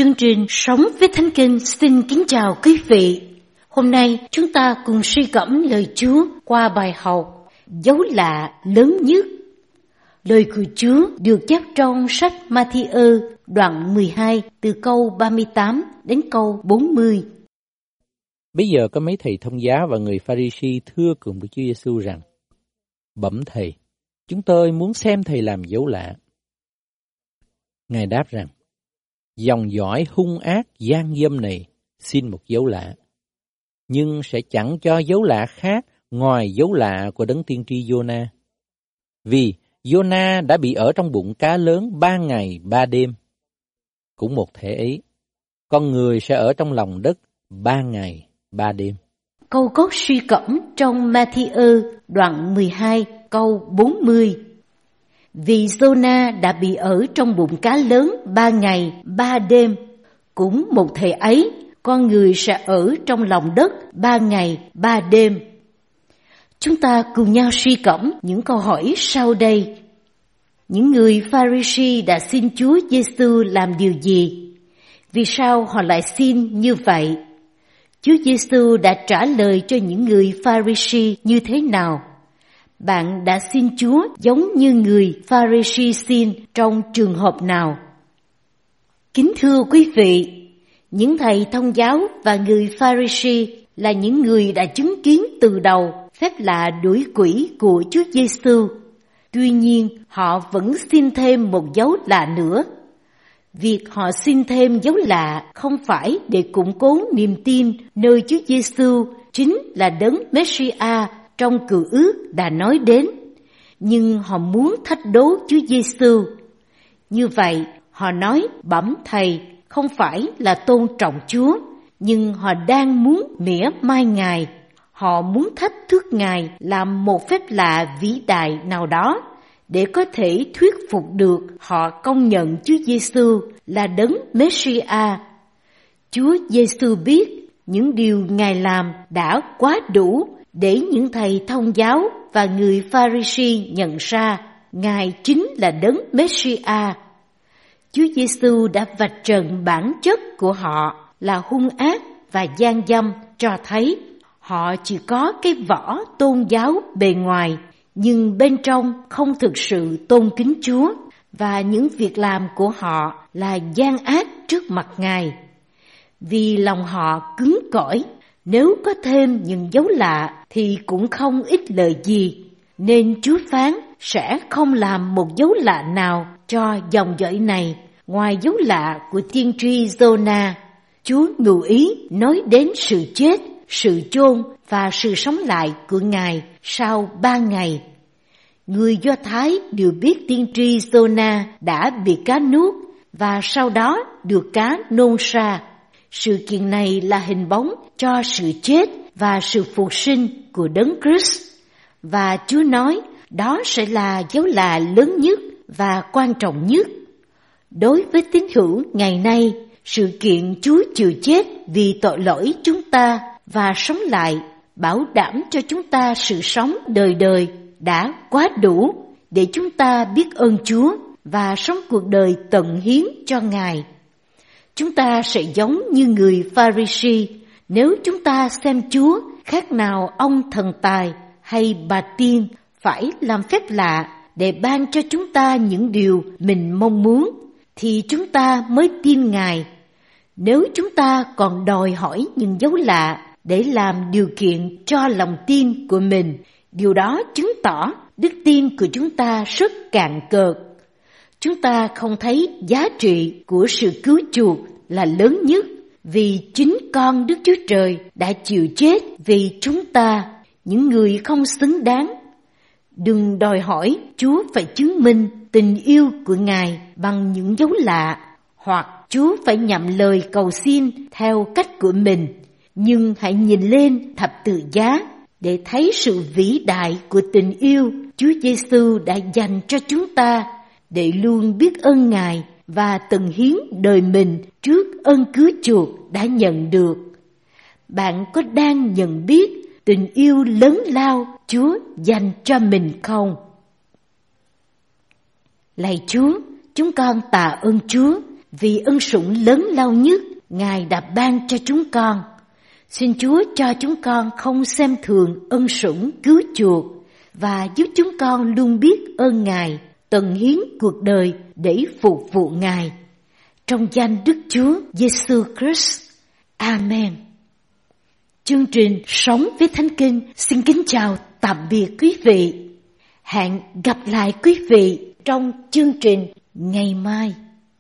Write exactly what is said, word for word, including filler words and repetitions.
Chương trình Sống với Thánh Kinh xin kính chào quý vị. Hôm nay chúng ta cùng suy gẫm lời Chúa qua bài học Dấu lạ lớn nhất. Lời của Chúa được chép trong sách Ma-thi-ơ đoạn mười hai từ câu ba mươi tám đến câu bốn mươi. Bây giờ có mấy thầy thông giá và người Pha-ri-si thưa cùng Đức Chúa Giêsu rằng: Bẩm thầy, chúng tôi muốn xem thầy làm dấu lạ. Ngài đáp rằng: Dòng dõi hung ác gian dâm này xin một dấu lạ, nhưng sẽ chẳng cho dấu lạ khác ngoài dấu lạ của đấng tiên tri Giô-na. Vì Giô-na đã bị ở trong bụng cá lớn ba ngày ba đêm. Cũng một thể ấy, con người sẽ ở trong lòng đất ba ngày ba đêm. Câu cốt suy gẫm trong Ma-thi-ơ đoạn mười hai câu bốn mươi. Vì Giô-na đã bị ở trong bụng cá lớn ba ngày ba đêm, cũng một thời ấy, con người sẽ ở trong lòng đất ba ngày ba đêm. Chúng ta cùng nhau suy gẫm những câu hỏi sau đây. Những người Pha-ri-si đã xin Chúa Giêsu làm điều gì? Vì sao họ lại xin như vậy? Chúa Giêsu đã trả lời cho những người Pha-ri-si như thế nào? Bạn đã xin Chúa giống như người Pha-ri-si xin trong trường hợp nào? Kính thưa quý vị, những thầy thông giáo và người Pha-ri-si là những người đã chứng kiến từ đầu phép lạ đuổi quỷ của Chúa Giêsu. Tuy nhiên, họ vẫn xin thêm một dấu lạ nữa. Việc họ xin thêm dấu lạ không phải để củng cố niềm tin nơi Chúa Giêsu chính là đấng Messiah trong Cựu Ước đã nói đến, nhưng họ muốn thách đố Chúa Giêsu. Như vậy, họ nói bẩm thầy không phải là tôn trọng Chúa, nhưng họ đang muốn mỉa mai Ngài. Họ muốn thách thức Ngài làm một phép lạ vĩ đại nào đó để có thể thuyết phục được họ công nhận Chúa Giêsu là đấng Messiah. Chúa Giêsu biết những điều Ngài làm đã quá đủ để những thầy thông giáo và người Pha-ri-si nhận ra Ngài chính là đấng Messiah. Chúa Giêsu đã vạch trần bản chất của họ là hung ác và gian dâm, cho thấy họ chỉ có cái vỏ tôn giáo bề ngoài, nhưng bên trong không thực sự tôn kính Chúa, và những việc làm của họ là gian ác trước mặt Ngài. Vì lòng họ cứng cỏi, nếu có thêm những dấu lạ thì cũng không ích lợi gì, nên Chúa phán sẽ không làm một dấu lạ nào cho dòng dõi này ngoài dấu lạ của tiên tri Giô-na. Chúa ngụ ý nói đến sự chết, sự chôn và sự sống lại của Ngài sau ba ngày. Người Do Thái đều biết tiên tri Giô-na đã bị cá nuốt và sau đó được cá nôn ra. Sự kiện này là hình bóng cho sự chết và sự phục sinh của Đấng Christ. Và Chúa nói đó sẽ là dấu lạ lớn nhất và quan trọng nhất. Đối với tín hữu ngày nay, sự kiện Chúa chịu chết vì tội lỗi chúng ta và sống lại, bảo đảm cho chúng ta sự sống đời đời đã quá đủ để chúng ta biết ơn Chúa và sống cuộc đời tận hiến cho Ngài. Chúng ta sẽ giống như người Pha-ri-si nếu chúng ta xem Chúa khác nào ông thần tài hay bà tiên phải làm phép lạ để ban cho chúng ta những điều mình mong muốn, thì chúng ta mới tin Ngài. Nếu chúng ta còn đòi hỏi những dấu lạ để làm điều kiện cho lòng tin của mình, điều đó chứng tỏ đức tin của chúng ta rất cạn cợt. Chúng ta không thấy giá trị của sự cứu chuộc là lớn nhất, vì chính con Đức Chúa Trời đã chịu chết vì chúng ta, những người không xứng đáng. Đừng đòi hỏi Chúa phải chứng minh tình yêu của Ngài bằng những dấu lạ, hoặc Chúa phải nhậm lời cầu xin theo cách của mình, nhưng hãy nhìn lên thập tự giá để thấy sự vĩ đại của tình yêu Chúa Giêsu đã dành cho chúng ta, để luôn biết ơn Ngài và tận hiến đời mình trước ơn cứu chuộc đã nhận được. Bạn có đang nhận biết tình yêu lớn lao Chúa dành cho mình không? Lạy Chúa, chúng con tạ ơn Chúa vì ân sủng lớn lao nhất Ngài đã ban cho chúng con. Xin Chúa cho chúng con không xem thường ân sủng cứu chuộc và giúp chúng con luôn biết ơn Ngài, tận hiến cuộc đời để phục vụ Ngài. Trong danh Đức Chúa Giêsu Christ. Amen. Chương trình Sống với Thánh Kinh xin kính chào tạm biệt quý vị. Hẹn gặp lại quý vị trong chương trình ngày mai.